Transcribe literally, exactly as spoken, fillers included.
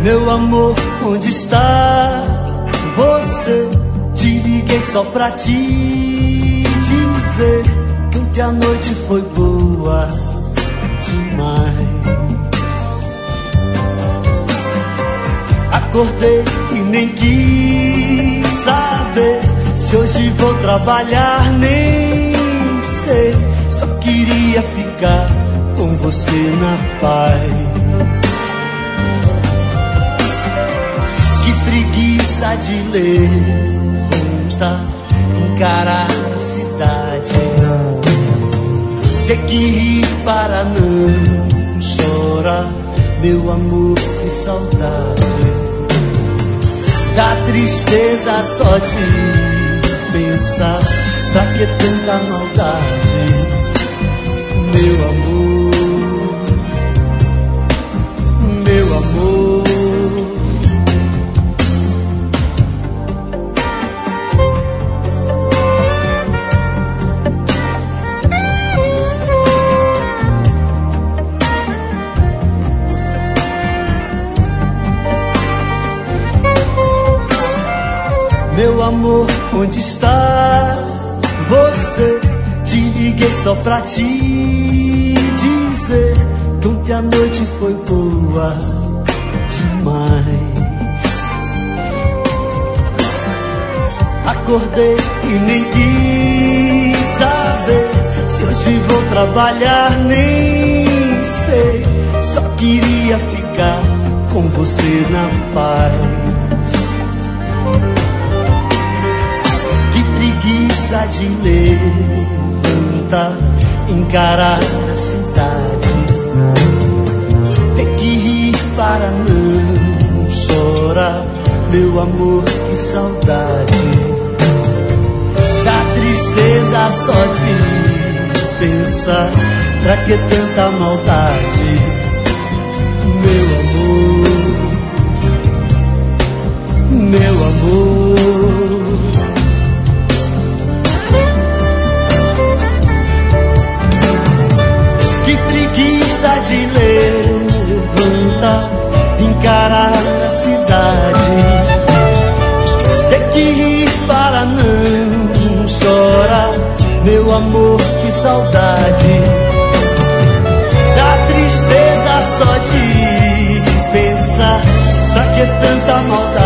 Meu amor, onde está você? Te liguei só pra te dizer que ontem a noite foi boa demais. Acordei e nem quis saber se hoje vou trabalhar, nem sei. Só queria ficar com você na paz. Que preguiça de levantar, encarar a cidade, ter que rir para não chorar. Meu amor, que saudade. Dá tristeza só de pensar, pra que tanta maldade? Meu amor, meu amor. Meu amor, onde está você? Te liguei só pra te dizer que ontem a noite foi boa demais. Acordei e nem quis saber se hoje vou trabalhar, nem sei. Só queria ficar com você na paz. Preguiça de levantar, encarar a cidade, ter que rir para não chorar. Meu amor, que saudade. Dá tristeza só de pensar, pra que tanta maldade? Meu amor, meu amor. De levantar, encarar a cidade, ter que rir para não chorar. Meu amor, que saudade. Dá tristeza só de pensar, pra que tanta maldade?